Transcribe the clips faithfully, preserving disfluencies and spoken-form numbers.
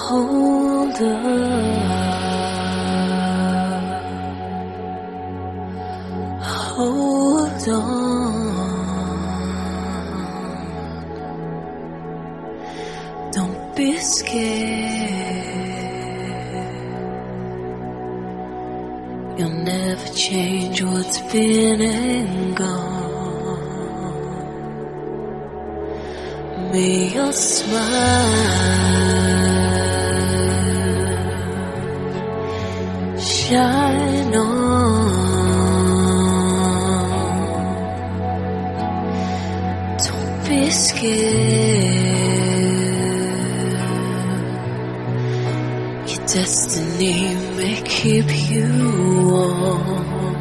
Hold on, hold on, don't be scared. You'll never change what's been and gone. May your smile shine on. Don't be scared. Your destiny may keep you warm,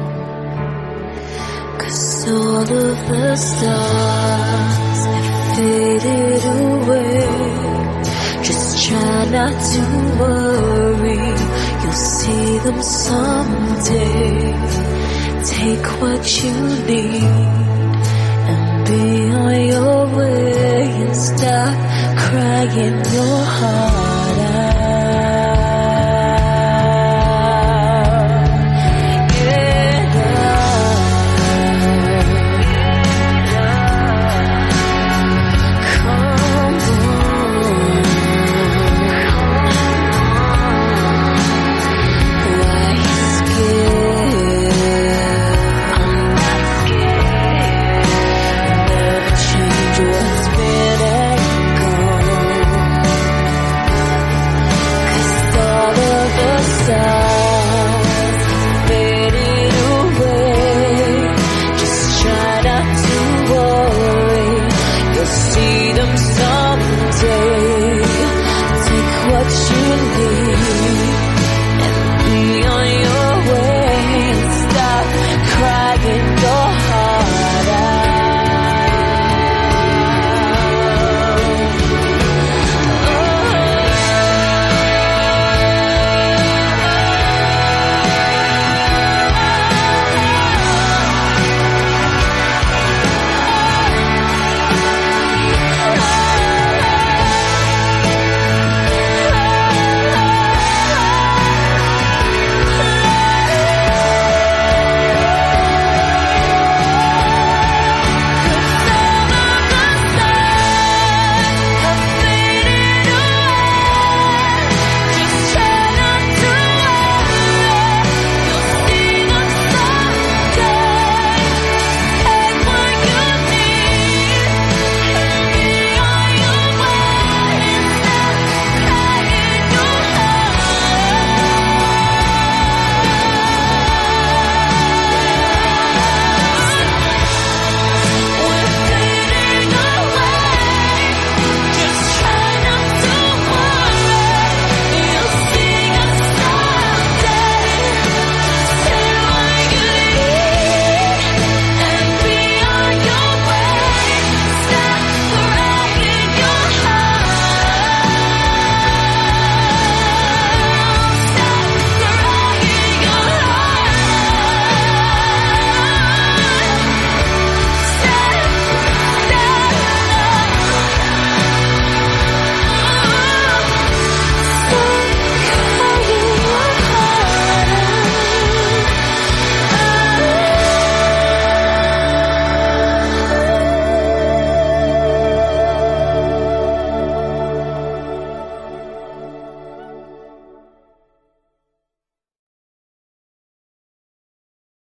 'cause all of the stars have faded away. Just try not to worry, you'll see them someday. Take what you need and be on your way, and stop crying your heart.